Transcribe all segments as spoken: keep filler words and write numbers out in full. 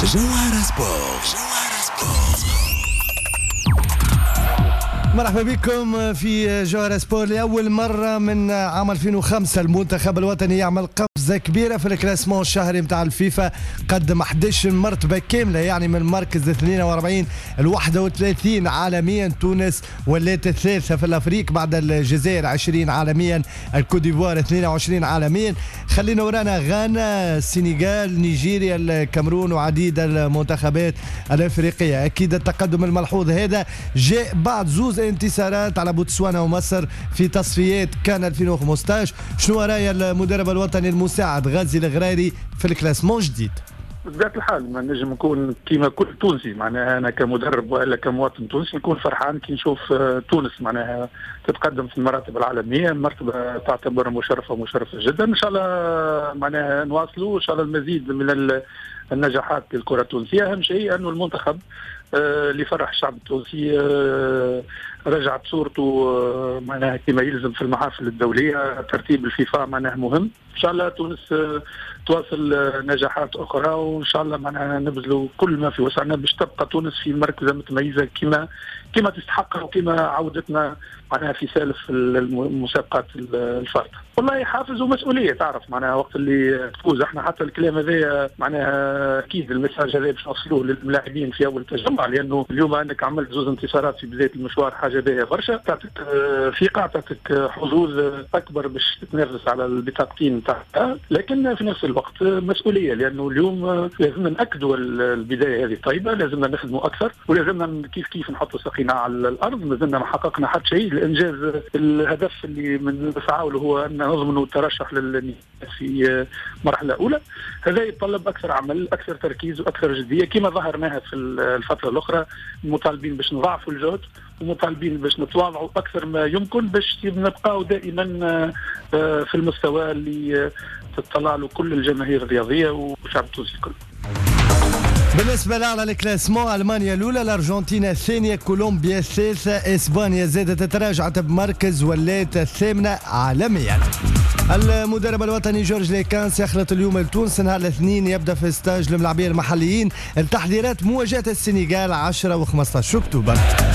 جوهرة سبورت. مرحبا بكم في جوهرة سبورت. لأول مرة من عام ألفين وخمسة المنتخب الوطني يعمل قفزة كبيرة في الكلاسمون الشهري متاع الفيفا، قدم أحد عشر مرتبة كاملة، يعني من المركز اثنين وأربعين ل واحد وثلاثين عالميا. تونس ولات الثالثة في الأفريق بعد الجزائر عشرين عالميا، الكوت ديفوار اثنين وعشرين عالميا. خلينا ورانا غانا، السنغال، نيجيريا، الكاميرون وعديد المنتخبات الأفريقية. أكيد التقدم الملحوظ هذا جاء بعد زوز انتصارات على بوتسوانا ومصر في تصفيات كان ألفين وخمسطاش. شنو راي المدرب الوطني المساعد غازي الغراري في الكلاسمون جديد؟ بطبيعة الحال ما نجم نكون كيما كل تونسي، معناها انا كمدرب والا كمواطن تونسي نكون فرحان كي نشوف تونس معناها تتقدم في المراتب العالميه، مرتبه تعتبر مشرفه مشرفه جدا. ان شاء الله معناها نواصلوا ان شاء الله المزيد من النجاحات للكره التونسيه. اهم شيء انه المنتخب اللي فرح الشعب التونسي رجعت صورته معناها كما يلزم في المحافل الدوليه. ترتيب الفيفا معناها مهم. ان شاء الله تونس تواصل نجاحات اخرى، وان شاء الله معناها نبذلوا كل ما في وسعنا باش تبقى تونس في مركزه متميزه كما كما تستحقها وكما عودتنا معناها في سالف المسابقات الفارطه. والله حافز ومسؤوليه، تعرف معناها وقت اللي تفوز احنا حتى الكلام هذا معناها اكيد المساج هذا باش نوصلوه للاعبين في اول تجمع، لانه اليوم انك عملت زوز انتصارات في بدايه المشوار حاجه باهيه برشا، تعطيك ثقه، تعطيك حظوظ اكبر باش تتنافس على البطاقتين نتاعها. لكن في نفس الوقت مسؤوليه، لانه اليوم لازم ناكدوا البدايه هذه طيبه، لازمنا نخدموا اكثر، ولازمنا كيف كيف نحطوا ساقينا على الارض. مازلنا ما حققنا حتى شيء. الانجاز الهدف اللي من نسعوا له هو ان نضمن الترشح للنهائي في مرحله اولى. هذا يتطلب اكثر عمل، اكثر تركيز واكثر جديه كما ظهرناها في الفتره الاخرى. مطالبين باش نضاعفوا الجهد، ومطالبين باش نتواضعوا اكثر ما يمكن باش نبقاو دائما في المستوى اللي تطلع له كل الجماهير الرياضيه والشعب التونسي الكل. بالنسبة لأعلى الكلاسمون، ألمانيا الأولى، الأرجنتين الثانية، كولومبيا الثالثة، إسبانيا زادت تراجعت بمركز ولات الثامنة عالميا. المدرب الوطني جورج ليكانس يخلط اليوم لتونس نهار الاثنين، يبدأ في ستاج الملاعبية المحليين التحضيرات مواجهة السنغال عشرة وخمسطاش أكتوبر.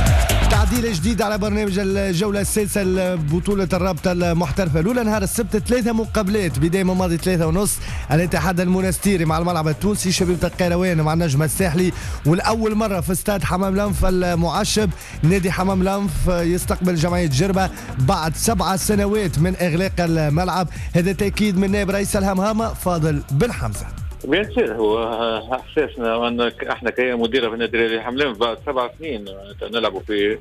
تعديل جديد على برنامج الجولة السادسة لبطولة الرابطة المحترفة الأولى. نهار السبت ثلاثة مقابلات، بداية من ماضي ثلاثة ونص الاتحاد المنستيري مع الملعب التونسي، شبيبة القيروان مع النجم الساحلي، والأول مرة في استاد حمام لنف المعشب نادي حمام لنف يستقبل جمعية جربة بعد سبع سنوات من إغلاق الملعب. هذا تأكيد من نائب رئيس الهمهمة فاضل بن حمزة. بيان سير هو احساسنا وان احنا كمديره في النادي الرياضي حملان بعد سبع سنين نلعبوا في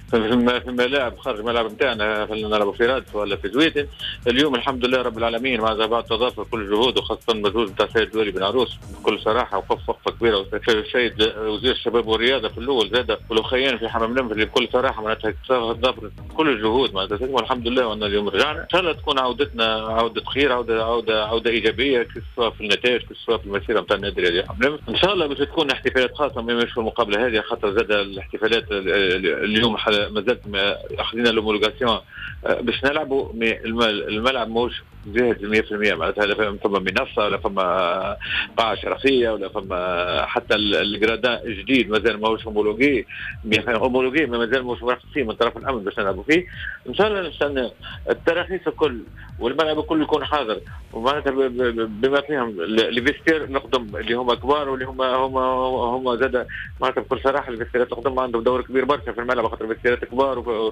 في الملاعب خارج الملعب نتاعنا، نلعبوا في رادس ولا في زويتن. اليوم الحمد لله رب العالمين مع بعد تضافر كل الجهود، وخاصه المجهود نتاع السيد الولي بن عروس بكل صراحه، وقف وقفه كبيره السيد وزير الشباب والرياضه في الاول زاد، والاخيان في حمام لنف اللي بكل صراحه معناتها تضافر كل الجهود معناتها. والحمد لله وان اليوم رجعنا. ان شاء الله تكون عودتنا عوده خير، عوده عوده عوده ايجابيه سواء في النتائج سواء في المسيره نتاع النادي الرياضي حملان. ان شاء الله باش تكون احتفالات خاصه مش في المقابله هذه، خاطر زاد الاحتفالات اليوم مازالت اخذنا لومولوغاسيون باش نلعبوا. الملعب موش جاهز مية بالمية معناتها، لا فما منصه ولا فما قاعه شرفيه ولا فما حتى الجرادان جديد مازال ماهوش هومولوجي هومولوجي مازال ماهوش مرخص من طرف الامن باش نلعبوا فيه. ان شاء الله نستنى التراخيص الكل والملعب الكل يكون حاضر، ومعناتها بما فيهم الفيستير نقدم اللي هما كبار واللي هما هما هما زاد معناتها بكل صراحه الفيستيرات نقدم عندهم دور كبير برشا في الملعب، خاطر الفيستيرات كبار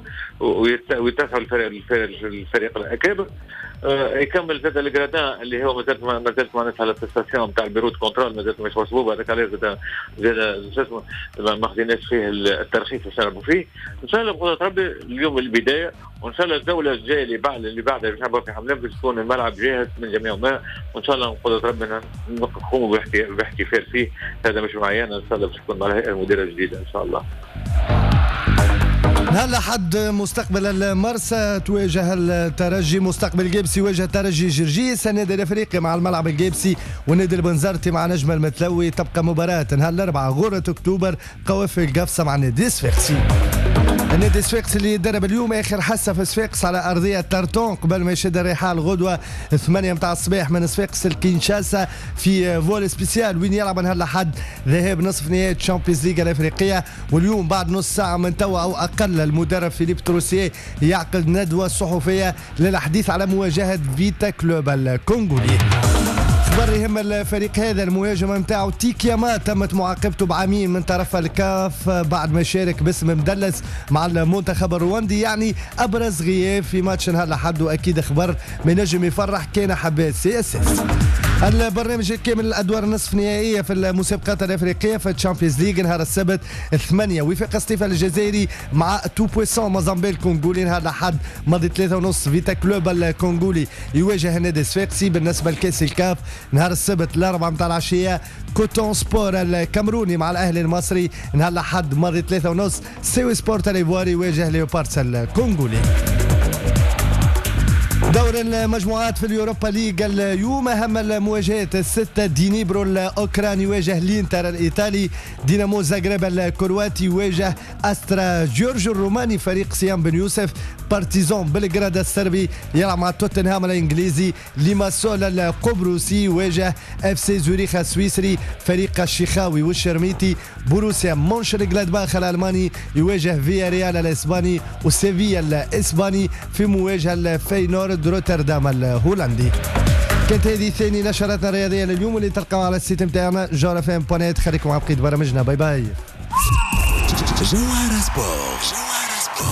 ويتسعوا الفريق الفريق الاكابر. يكمل زاد الجرادان اللي هو مازالت مازالت معناتها الاتستاسيون نتاع البيروت كونترول مازالت مش مصبوبه، هذاك عليه زاد زاد شو اسمه ما خديناش فيه الترخيص باش نلعبوا فيه. ان شاء الله بقدرة ربي اليوم البدايه، وان شاء الله الجوله الجايه اللي بعد اللي بعدها باش نلعبوا في حملان باش يكون الملعب جاهز من جميع ما، وان شاء الله بقدرة ربنا نقوموا باحتفال فيه. هذا مش معينا، ان شاء الله باش تكون مع الهيئه المديره الجديده ان شاء الله. هل لحد مستقبل المرسى تواجه الترجي، مستقبل الجيبسي يواجه الترجي جرجيس، النادي الافريقي مع الملعب الجيبسي والنادي البنزرتي مع نجم المتلوي. تبقى مباراة نهار الاربعاء غورة اكتوبر قوافل القفصة مع نادي الصفاقسي. النادي صفاقس اللي يدرب اليوم اخر حصه في صفاقس على ارضيه تارتون قبل ما يشد الرحال غدوه ثمانية متاع الصباح من صفاقس لكينشاسا في فول سبيسيال وين يلعب نهار الاحد ذهاب نصف نهائي تشامبيونز ليغ الافريقيه. واليوم بعد نص ساعه من توا او اقل المدرب فيليب تروسيه يعقد ندوه صحفيه للحديث على مواجهه فيتا كلوب الكونغولي. خبر يهم الفريق هذا المهاجم نتاعو تيكياما تمت معاقبته بعامين من طرف الكاف بعد ما شارك باسم مدلس مع المنتخب الرواندي، يعني ابرز غياب في ماتش نهار الاحد، واكيد خبر ما نجم يفرح كان حباس سي اس اس. البرنامج الكامل الادوار النصف نهائيه في المسابقات الافريقيه في الشامبيونز ليغ نهار السبت ثمانية وفاق ستيفان الجزائري مع تو بويسون موزامبيق الكونغولي. نهار الاحد ماضي ثلاثة ونص فيتا كلوب الكونغولي يواجه النادي الصفاقسي. بالنسبه لكاس الكاف نهار السبت الاربعة متاع العشيه كوتون سبور الكامروني مع الاهلي المصري. نهار الاحد ماضي ثلاثة ونص سيوي سبورت الايفواري يواجه ليوباردس الكونغولي. دور المجموعات في اليوروبا ليج اليوم اهم المواجهات السته: دينيبرو الاوكراني يواجه الانتر الايطالي، دينامو زاغرب الكرواتي يواجه استرا جورج الروماني فريق سيام بن يوسف، بارتيزون بلغراد السربي يلعب مع توتنهام الانجليزي، ليماسول القبرصي يواجه اف سي زوريخ السويسري فريق الشيخاوي والشرميتي، بوروسيا مونشنغلادباخ الالماني يواجه فيا ريال الاسباني، وسيفيا الاسباني في مواجهه الفينورد روتردام الهولندي. كانت هذه ثاني نشراتنا الرياضيه لليوم اللي تلقاوها على السيت نتاعنا جوهرة اف ام بوان نت. خليكم مع بقيه برامجنا. باي باي. جوهرة سبورت.